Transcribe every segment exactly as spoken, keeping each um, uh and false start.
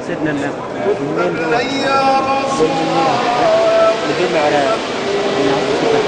سيدنا النبي من يدل على سيدنا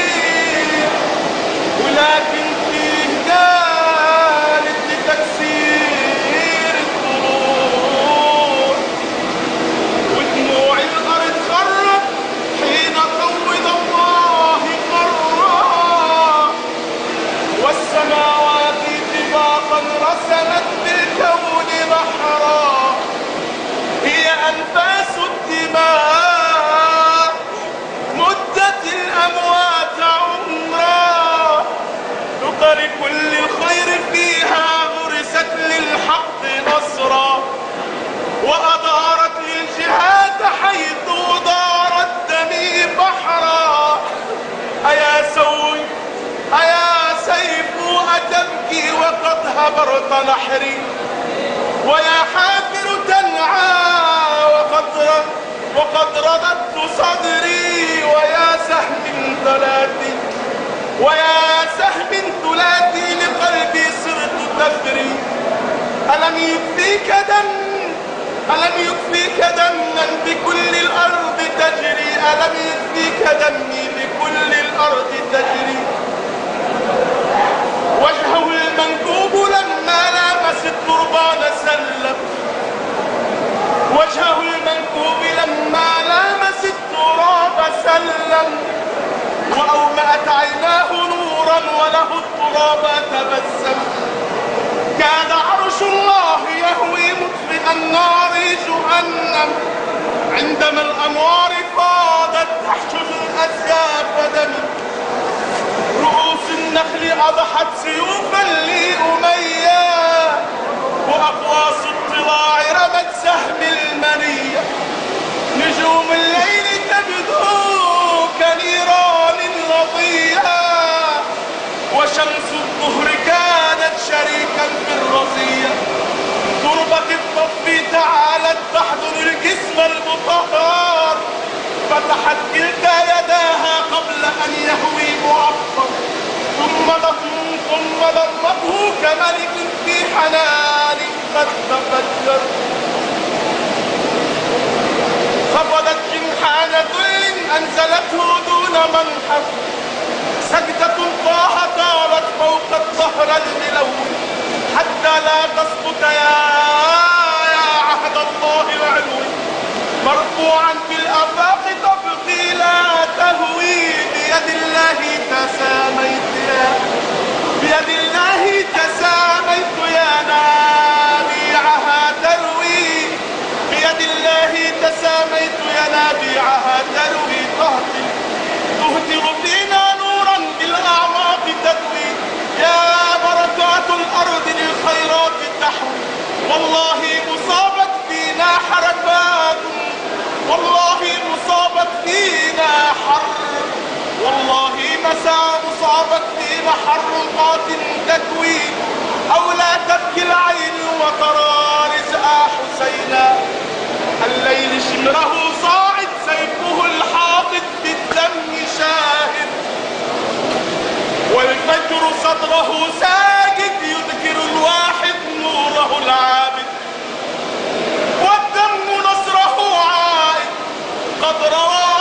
لكن فيه قالت تكسير السماوات طباقا رسمت بالكون بحرا، هي أنفاس الدماء مدت الأموات عمرا، نقى لكل الخير فيها غرست للحق نصرا، وأدارت للجهاد حيث دار الدم بحرا. أيا سوي أيا سيف أتبكي وقد هبرت نحري، ويا حافر تنعى وقد وقد رددت صدري، ويا سهم تلاتي ويا سهم تلاتي لقلبي صرت تفري. ألم يكفيك دم ألم يكفيك دما بكل الأرض تجري، ألم يكفيك دمي بكل الأرض تجري. وجهه المنكوب لما لامس التربان سلم، وجهه المنكوب لما لامس التراب سلم، وأومأت عيناه نورا وله التراب تبسم. كاد عرش الله يهوي مطفئ النار جهنم، عندما الأنوار فاضت تحشد الأسياف دم. رؤوس النخل أضحت سيوفا لأمية، وأقواس الطلاع رمت سهم المنية. نجوم الليل تبدو كنيران لظيها، وشمس الظهر كانت شريكا في الرزية. تربة الطف تعالت تحضن الجسم المطهر، فتحت كلتا يداها قبل أن يهوي معطر، ثم ضم ثم ضمته كملك في حنان قد تفجر. خفضت جنحان ذل أنزلته دون منحف، سجدة طه طالت فوق الظهر الملون، حتى لا تسقط يا يا عهد الله العلوي. مرفوعا في الآفاق تبقي لا تهوي، بيد الله تساميت يا بيد الله تساميت يا نابيعها تروي، بيد الله تساميت يا نابيعها تروي. تهطل تهطل فينا نورا بالأعماق تدوي، يا بركات الأرض للخيرات تحوي. والله مصابت فينا حركات، والله مصابت فينا حر، والله مساء مصابت فينا حرقات تكوي. أو لا تبكي العين وترى رزقا حسينا، الليل شمره صاعد سيفه الحاقد بالدم شاهد، والفجر صدره ساجد يذكر الواحد نوره العابد، والدم نصره عائد قد روى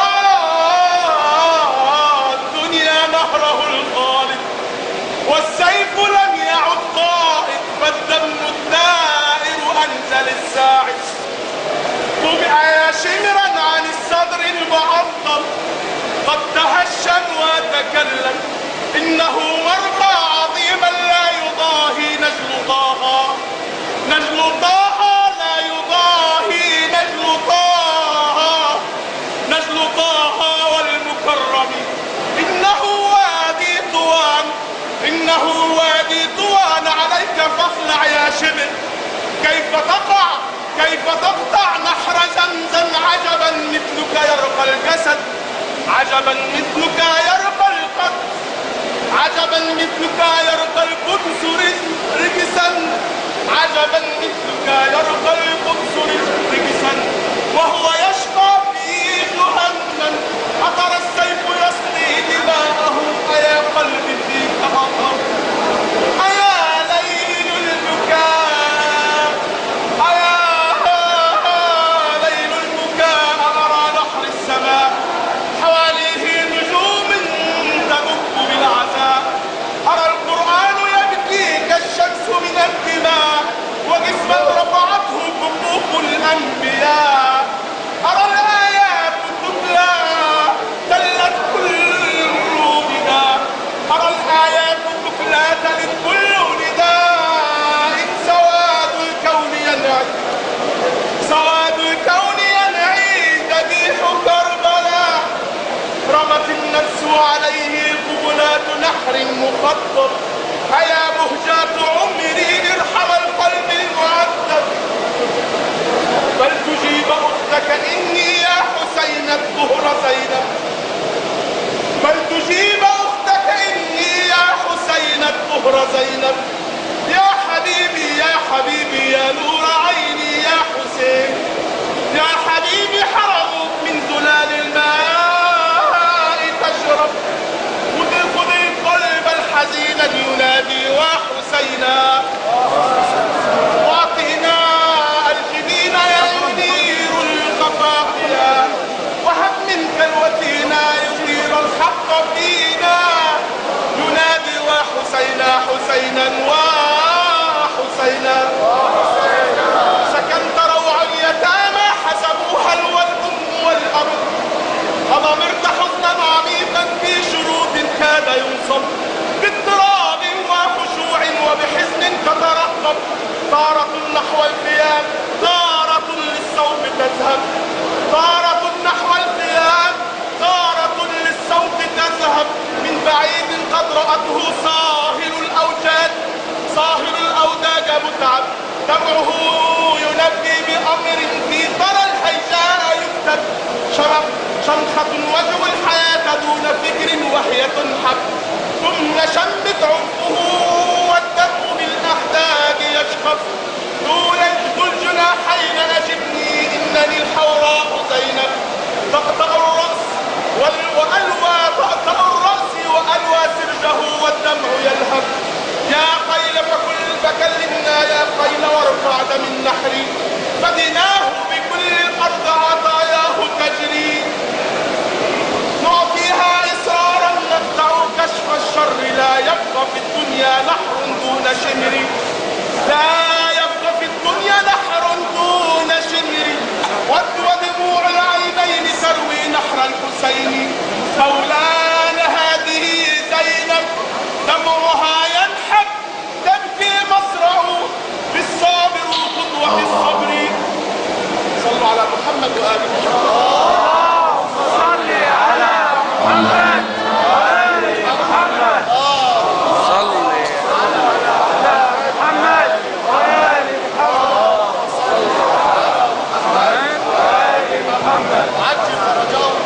الدنيا نهره الخالد، والسيف لم يعد قائد، فالدم الدائر أنزل الساعد. طبع يا شمرا عن الصدر المعطل، قد تهشم وتكلم، إنه مرقى عظيما لا يضاهي نجل طه، نجل طه لا يضاهي نجل طه، نجل طه والمكرم. إنه وادي طوان إنه وادي طوان عليك فاخلع يا شبل. كيف تقع كيف تقطع نحر زمزم، عجبا مثلك يرقى الجسد، عجبا مثلك يرقى القدس، عجبا مثلك يرقى القدس رجسا، عجبا مثلك يرقى القدس رجسا، وهو يشقى في جهنم. أثر السيف يسقي دماءه، أيا قلبي فيك أطهر، أيا ليل البكاء، أيا ليل البكاء. أرى نحر السماء حواليه نجوم تدق بالعزاء، أرى القرآن يبكي كالشمس من الدماء، وجسما رفعته كفوف الأنبياء. أرى الآيات تتلى تلا تسهو عليه قبلات نحر مخطط. أيا مهجات عمري ارحم القلب المعذب. بل تجيب أختك إني يا حسين الطهر زينب. بل تجيب أختك إني يا حسين الطهر زينب. يا حبيبي يا حبيبي يا نور عيني يا حسين. يا حبيبي حرموا من زلال الماء تشرب. خذ خذ القلب الحزين ينادي وحسينا. واعطنا الجبين يا منير القفاقيا. وهب منك الوتينا يثير الحق فينا. ينادي وحسينا حسينا وحسينا. سكنت روع اليتامى حسبوها الوالأم والأب. أضمرت حزنا عميقا في شروط كاد ينصب. باضطراب وخشوع وبحزن تترقب. طارة نحو القيام طارة للصوت تذهب. طارة نحو القيام طارة للصوت تذهب. من بعيد قد رأته صاهر الأوجاد صاهر الأوداج متعب. دمعه ينبي بأمر في ترى الهيجاء يكتب. شرف شمخة وجه الحياة دون فكر وهي تنحب. ثم شمت عنفه والدم بالأحداق يشخص. دون الجناحين أجبني إنني الحوراء زينب. تقطع الرأس وألوى تقطع الرأس وألوى سرجه والدمع يلهب. يا قيل فكل فكلمنا يا قيل وارفع دم النحر. فدناه بكل الأرض عطاياه تجري. نعطيها إصرارا نقطع كشف الشر. لا يبقى في الدنيا نحر دون شمر. لا يبقى في الدنيا نحر دون شمر. ودموع العينين تروي نحر الحسين. مولانا هذه زينب دمعها ينحب. تبكي مصرع بالصابر قدوة الصبر. صلوا على محمد وآله.